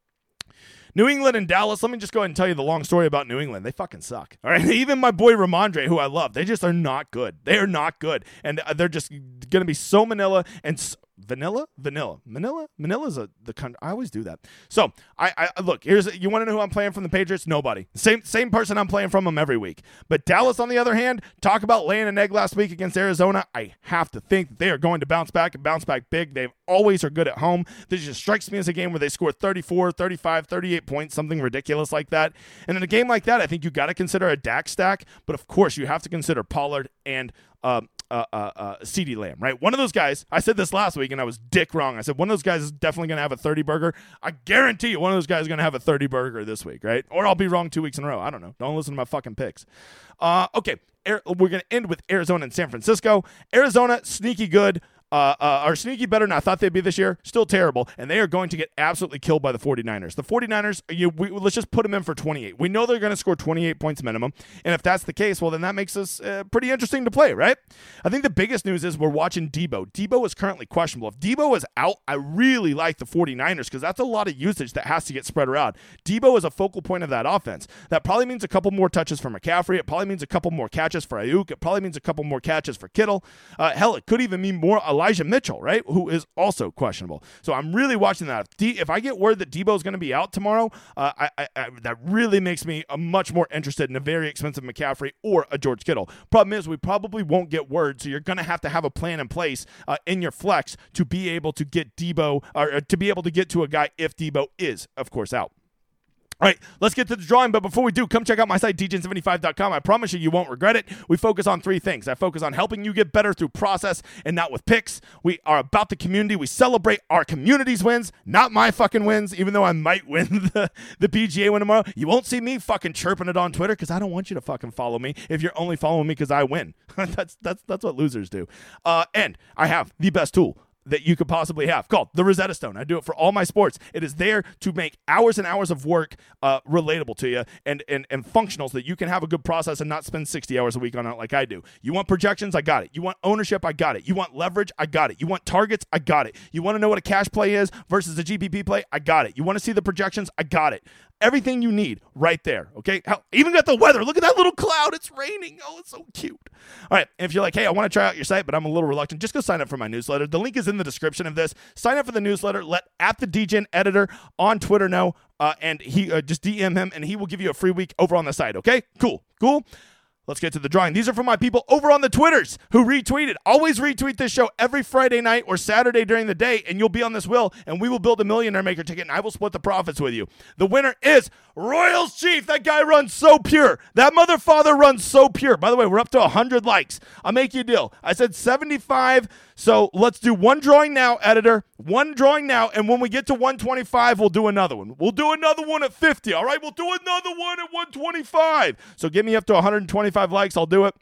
New England and Dallas, let me just go ahead and tell you the long story about New England. They fucking suck. All right, even my boy Ramondre, who I love, they just are not good. They are not good, and they're just going to be so Manila and so, vanilla, vanilla, Manila, Manila's a the country. I always do that. So I, I look. Here's you want to know who I'm playing from the Patriots? Nobody. Same same person I'm playing from them every week. But Dallas, on the other hand, talk about laying an egg last week against Arizona. I have to think that they are going to bounce back and bounce back big. They always are good at home. This just strikes me as a game where they score thirty-four, thirty-five, thirty-eight points, something ridiculous like that. And in a game like that, I think you got to consider a Dak stack. But of course, you have to consider Pollard and um, Uh, uh, uh, CeeDee Lamb, right? One of those guys, I said this last week and I was dick wrong. I said one of those guys is definitely going to have a thirty burger. I guarantee you one of those guys is going to have a thirty burger this week, right? Or I'll be wrong two weeks in a row. I don't know. Don't listen to my fucking picks. Uh, okay, Air, we're going to end with Arizona and San Francisco. Arizona, sneaky good. Uh, uh, are sneaky better than I thought they'd be this year? Still terrible, and they are going to get absolutely killed by the 49ers. The 49ers, you, we, let's just put them in for twenty-eight. We know they're going to score twenty-eight points minimum, and if that's the case, well, then that makes us uh, pretty interesting to play, right? I think the biggest news is we're watching Debo. Debo is currently questionable. If Debo is out, I really like the 49ers because that's a lot of usage that has to get spread around. Debo is a focal point of that offense. That probably means a couple more touches for McCaffrey. It probably means a couple more catches for Ayuk. It probably means a couple more catches for Kittle. Uh, hell, it could even mean more Elijah Mitchell, right? Who is also questionable. So I'm really watching that. If, D- if I get word that Debo is going to be out tomorrow, uh, I, I, I, that really makes me a much more interested in a very expensive McCaffrey or a George Kittle. Problem is, we probably won't get word, so you're going to have to have a plan in place uh, in your flex to be able to get Debo, or uh, to be able to get to a guy if Debo is, of course, out. All right, let's get to the drawing, but before we do, come check out my site, D J N seventy-five dot com. I promise you, you won't regret it. We focus on three things. I focus on helping you get better through process and not with picks. We are about the community. We celebrate our community's wins, not my fucking wins, even though I might win the, the P G A win tomorrow. You won't see me fucking chirping it on Twitter because I don't want you to fucking follow me if you're only following me because I win. that's, that's, that's what losers do. Uh, and I have the best tool that you could possibly have called the Rosetta Stone. I do it for all my sports. It is there to make hours and hours of work uh, relatable to you and, and, and functional so that you can have a good process and not spend sixty hours a week on it like I do. You want projections? I got it. You want ownership? I got it. You want leverage? I got it. You want targets? I got it. You want to know what a cash play is versus a G P P play? I got it. You want to see the projections? I got it. Everything you need right there, okay? Hell, even got the weather. Look at that little cloud. It's raining. Oh, it's so cute. All right, and if you're like, hey, I want to try out your site, but I'm a little reluctant, just go sign up for my newsletter. The link is in the description of this. Sign up for the newsletter. Let at the D J N editor on Twitter know, uh, and he uh, just D M him, and he will give you a free week over on the site, okay? Cool, cool. Let's get to the drawing. These are for my people over on the Twitters who retweeted. Always retweet this show every Friday night or Saturday during the day, and you'll be on this wheel, and we will build a Millionaire Maker ticket, and I will split the profits with you. The winner is Royals Chief. That guy runs so pure. That motherfather runs so pure. By the way, we're up to one hundred likes. I'll make you a deal. I said seventy-five, so let's do one drawing now, editor. One drawing now, and when we get to one twenty-five, we'll do another one. We'll do another one at fifty, all right? We'll do another one at one twenty-five. So give me up to one hundred twenty-five likes. I'll do it.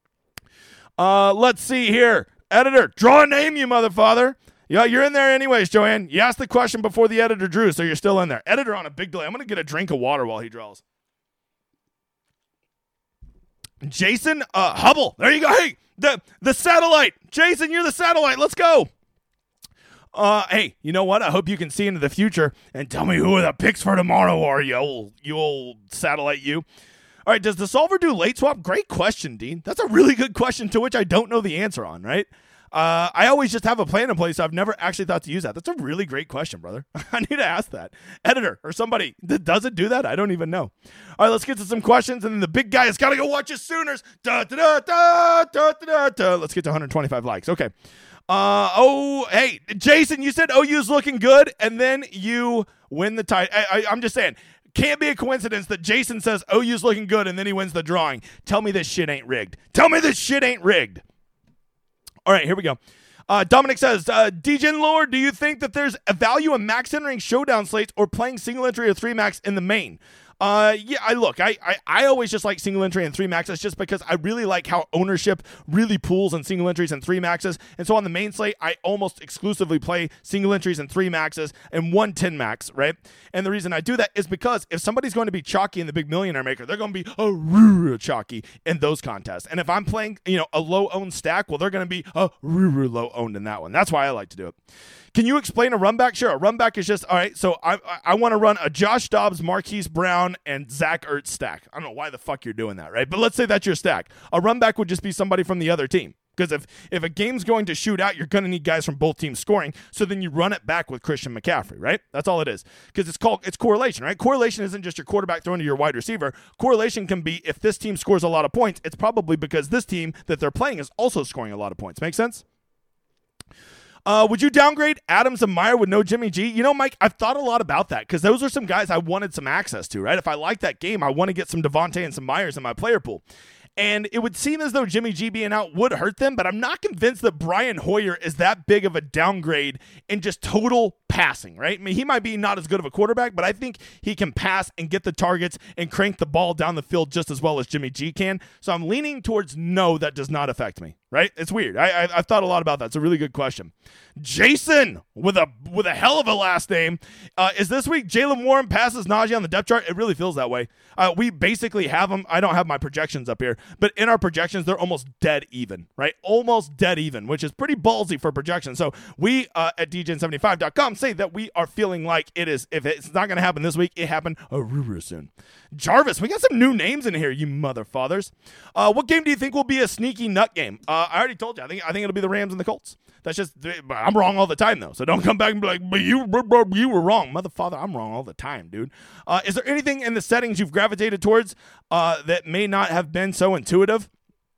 Uh, let's see here. Editor, draw a name, you motherfather. Yeah, you're in there anyways, Joanne. You asked the question before the editor drew, so you're still in there. Editor on a big delay. I'm going to get a drink of water while he draws. Jason uh, Hubble. There you go. Hey, the, the satellite. Jason, you're the satellite. Let's go. Uh, hey, you know what? I hope you can see into the future and tell me who the picks for tomorrow are, you old, you old satellite you. All right, does the solver do late swap? Great question, Dean. That's a really good question to which I don't know the answer on, right? Uh, I always just have a plan in place, so I've never actually thought to use that. That's a really great question, brother. I need to ask that. Editor or somebody that does it do that? I don't even know. All right, let's get to some questions, and then the big guy has got to go watch his Sooners. Da, da, da, da, da, da, da. Let's get to one hundred twenty-five likes. Okay. Uh, oh, hey, Jason, you said O U's looking good, and then you win the title. I, I, I'm just saying. Can't be a coincidence that Jason says O U's looking good and then he wins the drawing. Tell me this shit ain't rigged. Tell me this shit ain't rigged. All right, here we go. Uh, Dominic says, uh, D J N Lord, do you think that there's a value in max entering showdown slates or playing single entry or three max in the main? Uh, yeah, I look, I, I, I always just like single entry and three maxes just because I really like how ownership really pools in single entries and three maxes. And so on the main slate, I almost exclusively play single entries and three maxes and one ten max, right? And the reason I do that is because if somebody's going to be chalky in the Big Millionaire Maker, they're going to be a real chalky in those contests. And if I'm playing, you know, a low owned stack, well, they're going to be a real low owned in that one. That's why I like to do it. Can you explain a run back? Sure. A run back is just, all right, so I I, I want to run a Josh Dobbs, Marquise Brown, and Zach Ertz stack. I don't know why the fuck you're doing that, right? But let's say that's your stack. A run back would just be somebody from the other team. Because if, if a game's going to shoot out, you're going to need guys from both teams scoring. So then you run it back with Christian McCaffrey, right? That's all it is. Because it's called it's correlation, right? Correlation isn't just your quarterback throwing to your wide receiver. Correlation can be if this team scores a lot of points, it's probably because this team that they're playing is also scoring a lot of points. Make sense? Uh, would you downgrade Adams and Meyer with no Jimmy G? You know, Mike, I've thought a lot about that because those are some guys I wanted some access to, right? If I like that game, I want to get some Devontae and some Myers in my player pool. And it would seem as though Jimmy G being out would hurt them, but I'm not convinced that Brian Hoyer is that big of a downgrade in just total passing, right? I mean, he might be not as good of a quarterback, but I think he can pass and get the targets and crank the ball down the field just as well as Jimmy G can. So I'm leaning towards no, that does not affect me, right? It's weird. I, I, I've thought a lot about that. It's a really good question. Jason with a with a hell of a last name. Uh, is this week Jaylen Warren passes Najee on the depth chart? It really feels that way. Uh, we basically have them. I don't have my projections up here, but in our projections, they're almost dead even, right? Almost dead even, which is pretty ballsy for projections. So we uh, at D J N seventy-five dot com say that we are feeling like it is, if it's not going to happen this week, it happened a real soon. Jarvis, we got some new names in here, you mother fathers. Uh, what game do you think will be a sneaky nut game? Uh, I already told you. I think I think it'll be the Rams and the Colts. That's just, I'm wrong all the time, though. So don't come back and be like, but you, you were wrong. Mother father, I'm wrong all the time, dude. Uh, is there anything in the settings you've gravitated towards uh, that may not have been so intuitive?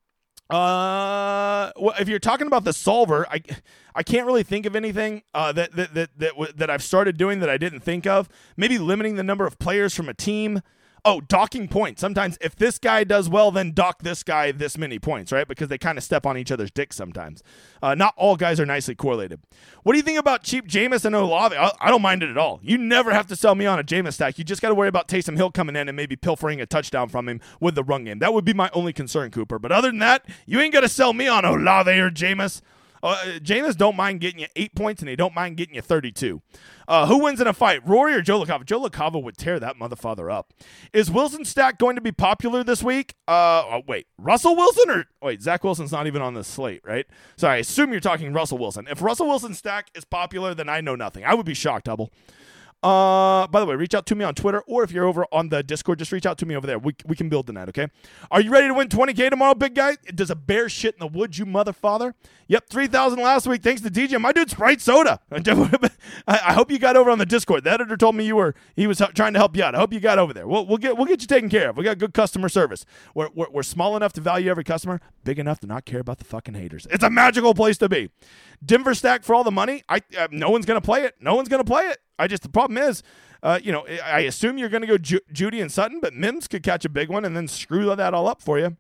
Uh, well, if you're talking about the solver, I, I can't really think of anything uh, that, that, that, that, that I've started doing that I didn't think of. Maybe limiting the number of players from a team. Oh, docking points. Sometimes if this guy does well, then dock this guy this many points, right? Because they kind of step on each other's dicks sometimes. Uh, not all guys are nicely correlated. What do you think about cheap Jameis and Olave? I, I don't mind it at all. You never have to sell me on a Jameis stack. You just got to worry about Taysom Hill coming in and maybe pilfering a touchdown from him with the run game. That would be my only concern, Cooper. But other than that, you ain't got to sell me on Olave or Jameis. Uh, Jameis don't mind getting you eight points, and they don't mind getting you thirty-two. Uh, who wins in a fight, Rory or Joe LaCava? Joe LaCava would tear that motherfather up. Is Wilson stack going to be popular this week? Uh, oh, wait, Russell Wilson or wait, Zach Wilson's not even on this slate, right? So I assume you're talking Russell Wilson. If Russell Wilson's stack is popular, then I know nothing. I would be shocked, Hubble. Uh, by the way, reach out to me on Twitter, or if you're over on the Discord, just reach out to me over there. We we can build tonight, okay? Are you ready to win twenty K tomorrow, big guy? Does a bear shit in the woods, you motherfather? Yep, three thousand last week, thanks to D J. My dude, Sprite Soda. I, I hope you got over on the Discord. The editor told me you were he was trying to help you out. I hope you got over there. We'll we'll get we'll get you taken care of. We got good customer service. We're we're, we're small enough to value every customer, big enough to not care about the fucking haters. It's a magical place to be. Denver stack for all the money. I uh, no one's gonna play it. No one's gonna play it. I just the problem is. Uh, you know, I assume you're going to go Ju- Judy and Sutton, but Mims could catch a big one and then screw that all up for you.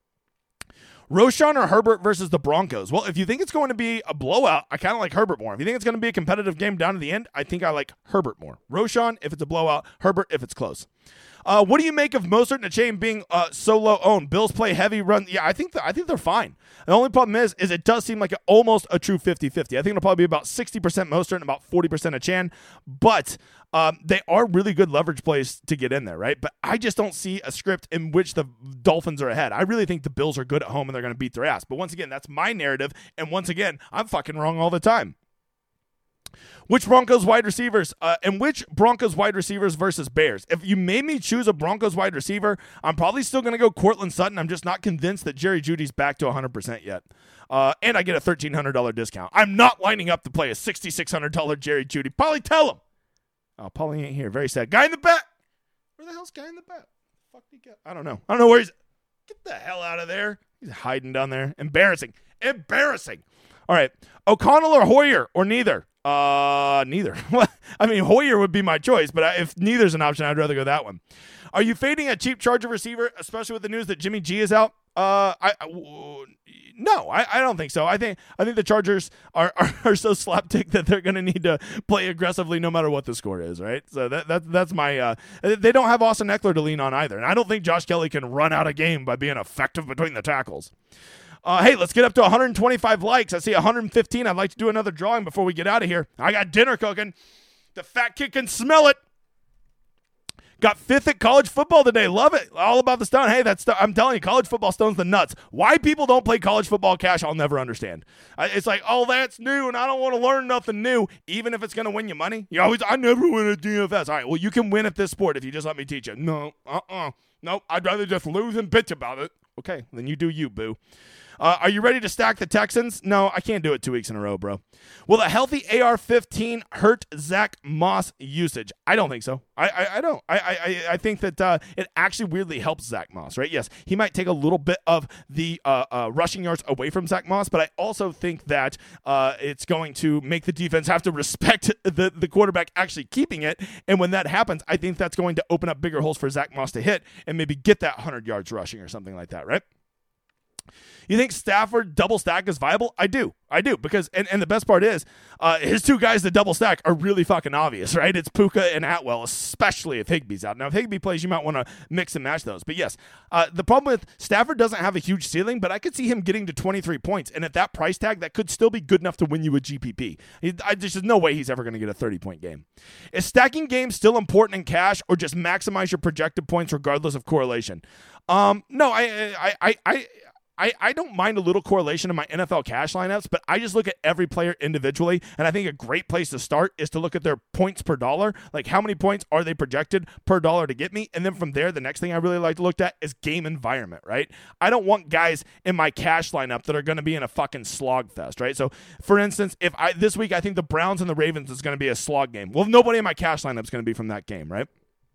Roshan or Herbert versus the Broncos? Well, if you think it's going to be a blowout, I kind of like Herbert more. If you think it's going to be a competitive game down to the end, I think I like Herbert more. Roshan if it's a blowout, Herbert if it's close. Uh, what do you make of Mostert and the chain being uh, so low owned? Bills play heavy run. Yeah, I think th- I think they're fine. The only problem is, is it does seem like a, almost a true fifty-fifty. I think it'll probably be about sixty percent Mostert and about forty percent of Chan. But um, they are really good leverage plays to get in there, right? But I just don't see a script in which the Dolphins are ahead. I really think the Bills are good at home and they're going to beat their ass. But once again, that's my narrative. And once again, I'm fucking wrong all the time. Which Broncos wide receivers uh, and which Broncos wide receivers versus Bears? If you made me choose a Broncos wide receiver, I'm probably still going to go Cortland Sutton. I'm just not convinced that Jerry Jeudy's back to one hundred percent yet. Uh, and I get a thirteen hundred dollars discount. I'm not lining up to play a six thousand six hundred dollars Jerry Jeudy. Polly, tell him. Oh, Polly ain't here. Very sad. Guy in the back. Where the hell's guy in the back? Fuck did he get? I don't know. I don't know where he's. Get the hell out of there. He's hiding down there. Embarrassing. Embarrassing. All right. O'Connell or Hoyer or neither? Uh, neither. I mean, Hoyer would be my choice, but if neither's an option, I'd rather go that one. Are you fading a cheap Charger receiver, especially with the news that Jimmy G is out? Uh, I, I no, I, I don't think so. I think I think the Chargers are are, are so slapdick that they're going to need to play aggressively no matter what the score is, right? So that, that that's my. Uh, they don't have Austin Eckler to lean on either, and I don't think Josh Kelly can run out a game by being effective between the tackles. Uh, hey, let's get up to one hundred twenty-five likes. I see one hundred fifteen. I'd like to do another drawing before we get out of here. I got dinner cooking. The fat kid can smell it. Got fifth at college football today. Love it. All about the stone. Hey, that's I'm telling you, college football stones the nuts. Why people don't play college football cash, I'll never understand. I, it's like, oh, that's new, and I don't want to learn nothing new, even if it's going to win you money. You always, I never win a D F S. All right, well, you can win at this sport if you just let me teach you. No, uh-uh. No, I'd rather just lose and bitch about it. Okay, then you do you, boo. Uh, are you ready to stack the Texans? No, I can't do it two weeks in a row, bro. Will a healthy A R fifteen hurt Zach Moss usage? I don't think so. I I, I don't. I, I I think that uh, it actually weirdly helps Zach Moss, right? Yes, he might take a little bit of the uh, uh, rushing yards away from Zach Moss, but I also think that uh, it's going to make the defense have to respect the, the quarterback actually keeping it. And when that happens, I think that's going to open up bigger holes for Zach Moss to hit and maybe get that one hundred yards rushing or something like that, right? You think Stafford double stack is viable? I do. I do. Because, and, and the best part is, uh, his two guys that double stack are really fucking obvious, right? It's Puka and Atwell, especially if Higbee's out. Now, if Higbee plays, you might want to mix and match those. But yes, uh, the problem with Stafford doesn't have a huge ceiling, but I could see him getting to twenty-three points. And at that price tag, that could still be good enough to win you a G P P. He, I, there's just no way he's ever going to get a thirty-point game. Is stacking games still important in cash, or just maximize your projected points regardless of correlation? Um, no, I, I, I, I I, I don't mind a little correlation in my N F L cash lineups, but I just look at every player individually, and I think a great place to start is to look at their points per dollar. Like, how many points are they projected per dollar to get me? And then from there, the next thing I really like to look at is game environment, right? I don't want guys in my cash lineup that are going to be in a fucking slog fest, right? So, for instance, if I this week I think the Browns and the Ravens is going to be a slog game. Well, nobody in my cash lineup is going to be from that game, right?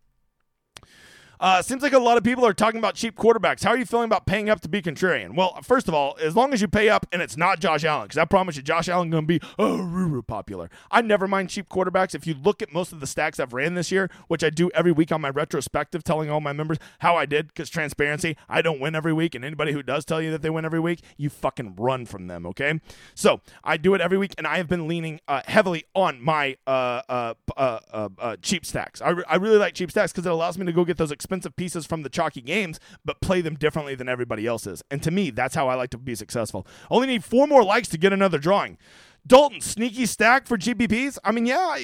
Uh, seems like a lot of people are talking about cheap quarterbacks. How are you feeling about paying up to be contrarian? Well, first of all, as long as you pay up and it's not Josh Allen, because I promise you Josh Allen going to be oh, popular. I never mind cheap quarterbacks. If you look at most of the stacks I've ran this year, which I do every week on my retrospective, telling all my members how I did, because transparency, I don't win every week, and anybody who does tell you that they win every week, you fucking run from them, okay? So I do it every week, and I have been leaning uh, heavily on my uh, uh, uh, uh, uh, cheap stacks. I, re- I really like cheap stacks because it allows me to go get those expensive pieces from the chalky games, but play them differently than everybody else's. And to me, that's how I like to be successful. Only need four more likes to get another drawing. Dalton, sneaky stack for G P Ps? I mean, yeah,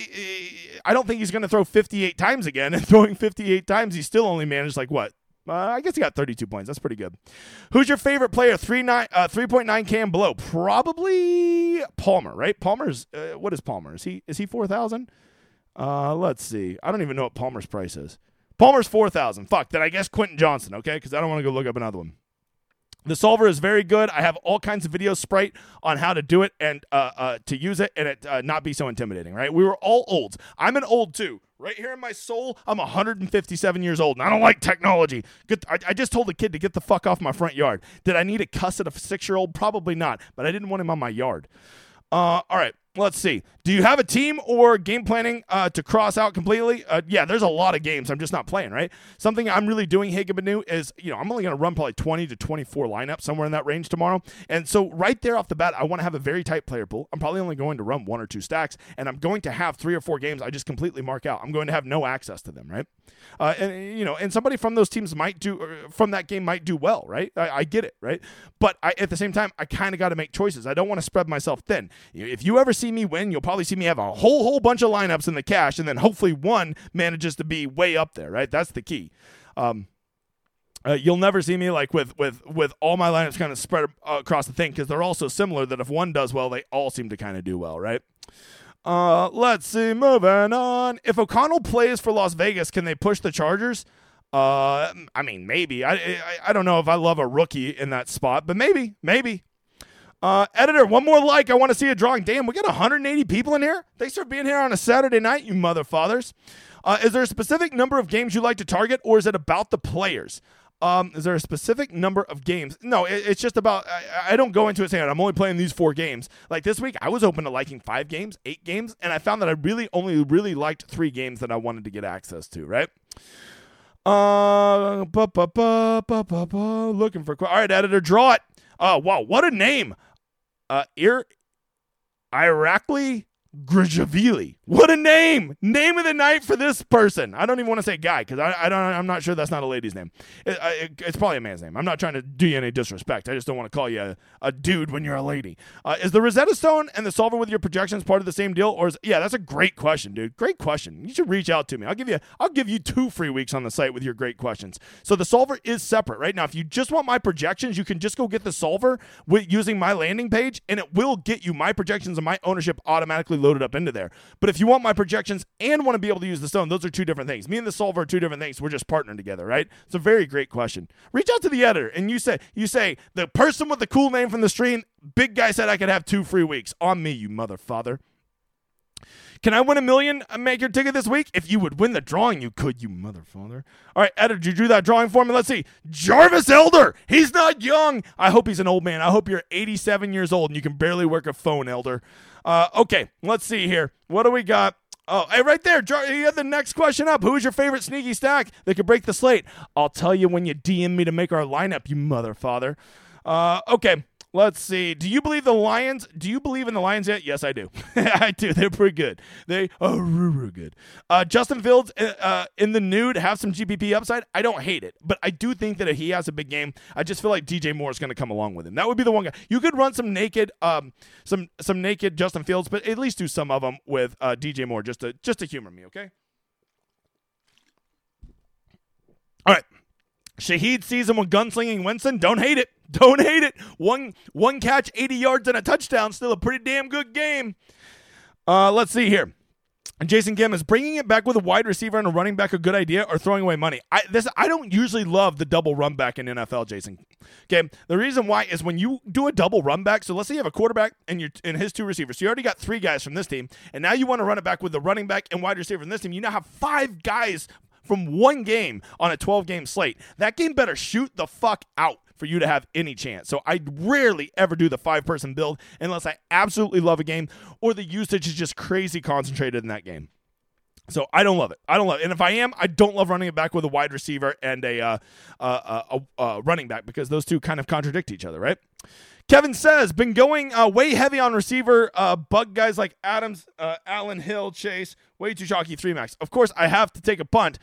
I don't think he's going to throw fifty-eight times again, and throwing fifty-eight times, he still only managed like what? Uh, I guess he got thirty-two points. That's pretty good. Who's your favorite player? three point nine K and below. Probably Palmer, right? Palmer's, uh, what is Palmer? Is he, is he four thousand? Uh, let's see. I don't even know what Palmer's price is. Palmer's four thousand. Fuck, then I guess Quentin Johnson, okay? Because I don't want to go look up another one. The solver is very good. I have all kinds of videos sprite on how to do it and uh, uh, to use it and it uh, not be so intimidating, right? We were all olds. I'm an old too. Right here in my soul, I'm one hundred fifty-seven years old, and I don't like technology. Get, I, I just told the kid to get the fuck off my front yard. Did I need a cuss at a six-year-old? Probably not, but I didn't want him on my yard. Uh, all right. Let's see. Do you have a team or game planning uh, to cross out completely? Uh, yeah, there's a lot of games I'm just not playing, right? Something I'm really doing, Higabanu, is, you know, I'm only going to run probably twenty to twenty-four lineups, somewhere in that range tomorrow. And so right there off the bat, I want to have a very tight player pool. I'm probably only going to run one or two stacks, and I'm going to have three or four games I just completely mark out. I'm going to have no access to them, right? Uh, and, you know, and somebody from those teams might do, from that game might do well, right? I, I get it, right? But I, at the same time, I kind of got to make choices. I don't want to spread myself thin. If you ever see me win, you'll probably see me have a whole whole bunch of lineups in the cash, and then hopefully one manages to be way up there, right? That's the key. Um, uh, you'll never see me like with with with all my lineups kind of spread uh, across the thing, because they're all so similar that if one does well, they all seem to kind of do well, right? Uh, let's see, moving on. If O'Connell plays for Las Vegas, can they push the Chargers? Uh, I mean, maybe. I, I I don't know if I love a rookie in that spot, but maybe, maybe. Uh, editor, one more like. I want to see a drawing. Damn, we got one hundred eighty people in here. Thanks for being here on a Saturday night, you mother fathers. Uh, is there a specific number of games you like to target, or is it about the players? Um, is there a specific number of games? No, it, it's just about, I, I don't go into it saying I'm only playing these four games. Like this week, I was open to liking five games, eight games, and I found that I really only really liked three games that I wanted to get access to, right? Uh, bu- bu- bu- bu- bu- bu- looking for. All right, editor, draw it. Oh, wow, what a name. Uh, Ir- Irakli Grijavili. What a name! Name of the night for this person. I don't even want to say guy because I, I don't. I'm not sure that's not a lady's name. It, it, it's probably a man's name. I'm not trying to do you any disrespect. I just don't want to call you a, a dude when you're a lady. Uh, is the Rosetta Stone and the solver with your projections part of the same deal, or is yeah? That's a great question, dude. Great question. You should reach out to me. I'll give you. I'll give you two free weeks on the site with your great questions. So the solver is separate right now. If you just want my projections, you can just go get the solver with using my landing page, and it will get you my projections and my ownership automatically loaded up into there. But if you want my projections and want to be able to use the stone, those are two different things. Me and the solver are two different things. We're just partnering together, right? It's a very great question. Reach out to the editor and you say, you say, the person with the cool name from the stream, big guy said I could have two free weeks. On me, you mother father. Can I win a million and make your ticket this week? If you would win the drawing, you could, you mother father. All right, editor, you drew that drawing for me. Let's see. Jarvis Elder. He's not young. I hope he's an old man. I hope you're eighty-seven years old and you can barely work a phone, Elder. Uh, okay, let's see here. What do we got? Oh, hey, right there. You have the next question up. Who is your favorite sneaky stack that could break the slate? I'll tell you when you D M me to make our lineup, you mother father. Uh, okay. Let's see. Do you believe the Lions? Do you believe in the Lions yet? Yes, I do. I do. They're pretty good. They are really good. Uh, Justin Fields uh, in the nude have some G P P upside. I don't hate it, but I do think that if he has a big game, I just feel like D J Moore is going to come along with him. That would be the one guy. You could run some naked, um, some some naked Justin Fields, but at least do some of them with uh, D J Moore just to just to humor me. Okay. All right. Shaheed season with gunslinging Winston. Don't hate it. Don't hate it. One one catch, eighty yards, and a touchdown. Still a pretty damn good game. Uh, let's see here. Jason Kim, is bringing it back with a wide receiver and a running back a good idea or throwing away money? I this I don't usually love the double run back in N F L, Jason. Okay, the reason why is when you do a double run back, so let's say you have a quarterback and, you're, and his two receivers. So you already got three guys from this team, and now you want to run it back with the running back and wide receiver from this team. You now have five guys from one game on a twelve-game slate. That game better shoot the fuck out for you to have any chance. So I rarely ever do the five-person build unless I absolutely love a game or the usage is just crazy concentrated in that game. So I don't love it. I don't love it. And if I am, I don't love running it back with a wide receiver and a, uh, uh, uh, a, a running back because those two kind of contradict each other, right? Kevin says, been going uh, way heavy on receiver, uh, bug guys like Adams, uh, Allen, Hill, Chase, way too chalky, three max. Of course, I have to take a punt,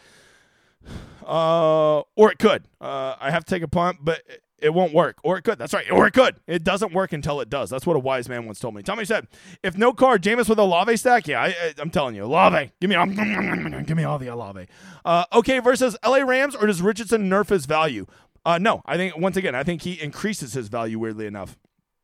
uh, or it could. Uh, I have to take a punt, but it, it won't work. Or it could. That's right. Or it could. It doesn't work until it does. That's what a wise man once told me. Tommy said, if no card, Jameis with Olave stack? Yeah, I, I, I'm telling you. Olave. Give me, um, give me all the Olave. Uh, okay, versus L A Rams, or does Richardson nerf his value? Uh, no, I think, once again, I think he increases his value, weirdly enough.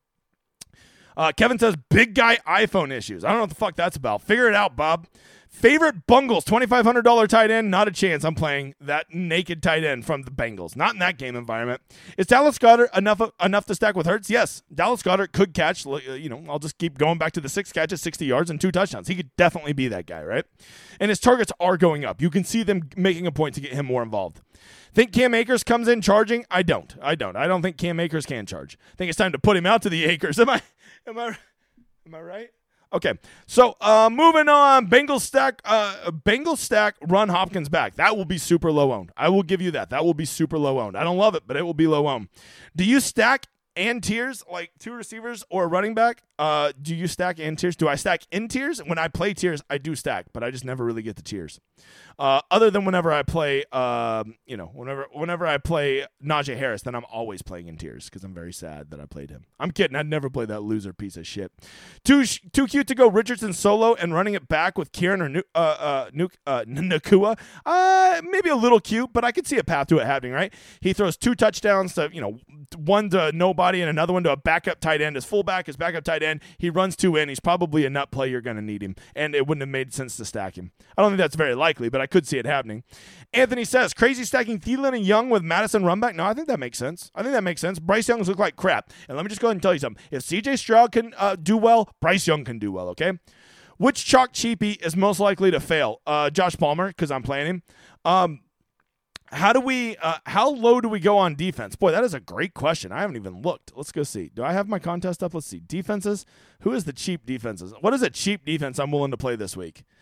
Uh, Kevin says, big guy iPhone issues. I don't know what the fuck that's about. Figure it out, Bob. Favorite Bungles, twenty-five hundred dollars tight end? Not a chance. I'm playing that naked tight end from the Bengals. Not in that game environment. Is Dallas Goedert enough enough to stack with Hurts? Yes. Dallas Goedert could catch, you know, I'll just keep going back to the six catches, sixty yards, and two touchdowns. He could definitely be that guy, right? And his targets are going up. You can see them making a point to get him more involved. Think Cam Akers comes in charging? I don't. I don't. I don't think Cam Akers can charge. I think it's time to put him out to the acres. Am I am I am I right? Okay, so uh, moving on, Bengals stack, uh, Bengals stack, run Hopkins back. That will be super low owned. I will give you that. That will be super low owned. I don't love it, but it will be low owned. Do you stack and tiers, like two receivers or a running back? Uh, do you stack and tiers? Do I stack in tiers? When I play tiers, I do stack, but I just never really get the tiers. Uh, other than whenever I play, um, you know, whenever whenever I play Najee Harris, then I'm always playing in tiers because I'm very sad that I played him. I'm kidding. I'd never play that loser piece of shit. Too sh- too cute to go Richardson solo and running it back with Kieran or nu- uh, uh, Nuke, uh, Nakua. Uh, maybe a little cute, but I could see a path to it happening, right? He throws two touchdowns to, you know, one to nobody and another one to a backup tight end. His fullback, his backup tight end. He runs two in. He's probably a nut play. You're going to need him, and it wouldn't have made sense to stack him. I don't think that's very likely, but I could see it happening. Anthony says, crazy stacking Thielen and Young with Madison run back? No, I think that makes sense. I think that makes sense. Bryce Young's look like crap. And let me just go ahead and tell you something. If C J Stroud can uh, do well, Bryce Young can do well, okay? Which chalk cheapie is most likely to fail? Uh, Josh Palmer, because I'm playing him. Um, how do we, uh, how low do we go on defense? Boy, that is a great question. I haven't even looked. Let's go see. Do I have my contest up? Let's see. Defenses. Who is the cheap defenses? What is a cheap defense I'm willing to play this week?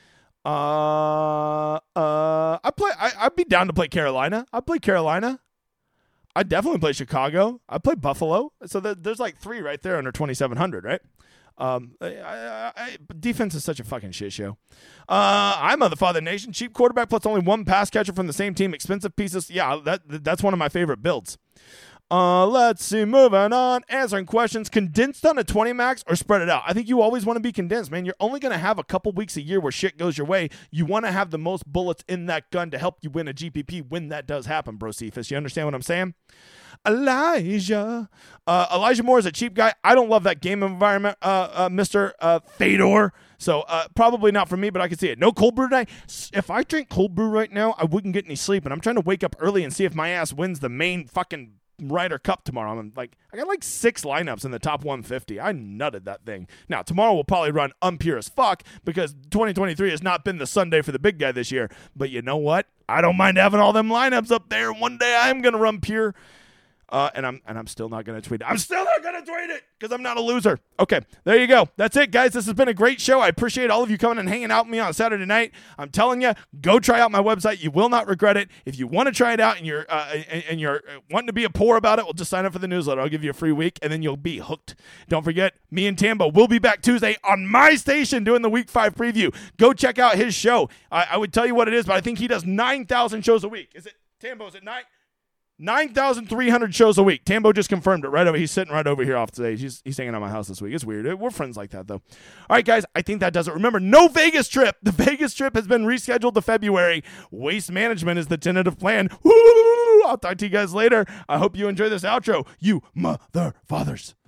Uh, uh, I play. I, I'd be down to play Carolina. I'd play Carolina. I'd definitely play Chicago. I'd play Buffalo. So the, there's like three right there under twenty-seven hundred, right? Um, I, I, I, defense is such a fucking shit show. Uh, I'm of the Father Nation. Cheap quarterback plus only one pass catcher from the same team. Expensive pieces. Yeah, that that's one of my favorite builds. Uh, let's see. Moving on. Answering questions. Condensed on a twenty max or spread it out? I think you always want to be condensed, man. You're only going to have a couple weeks a year where shit goes your way. You want to have the most bullets in that gun to help you win a G P P when that does happen, bro. Cephas. You understand what I'm saying? Elijah. Uh, Elijah Moore is a cheap guy. I don't love that game environment, uh, uh, Mister Uh, Fedor. So uh, probably not for me, but I can see it. No cold brew tonight. If I drink cold brew right now, I wouldn't get any sleep. And I'm trying to wake up early and see if my ass wins the main fucking Ryder Cup tomorrow. I'm like, I got like six lineups in the top one fifty. I nutted that thing. Now, tomorrow we'll probably run unpure as fuck because twenty twenty-three has not been the Sunday for the big guy this year. But you know what? I don't mind having all them lineups up there. One day I'm going to run pure. Uh, and I'm and I'm still not going to tweet it. I'm still not going to tweet it because I'm not a loser. Okay, there you go. That's it, guys. This has been a great show. I appreciate all of you coming and hanging out with me on Saturday night. I'm telling you, go try out my website. You will not regret it. If you want to try it out and you're uh, and, and you're wanting to be a poor about it, well, just sign up for the newsletter. I'll give you a free week, and then you'll be hooked. Don't forget, me and Tambo will be back Tuesday on my station doing the Week Five preview. Go check out his show. I, I would tell you what it is, but I think he does nine thousand shows a week. Is it Tambo? Is it nine? nine thousand three hundred shows a week. Tambo just confirmed it right over. He's sitting right over here off stage. He's, he's hanging out my house this week. It's weird. We're friends like that, though. All right, guys, I think that does it. Remember, no Vegas trip. The Vegas trip has been rescheduled to February. Waste management is the tentative plan. Woo! I'll talk to you guys later. I hope you enjoy this outro. You mother fathers.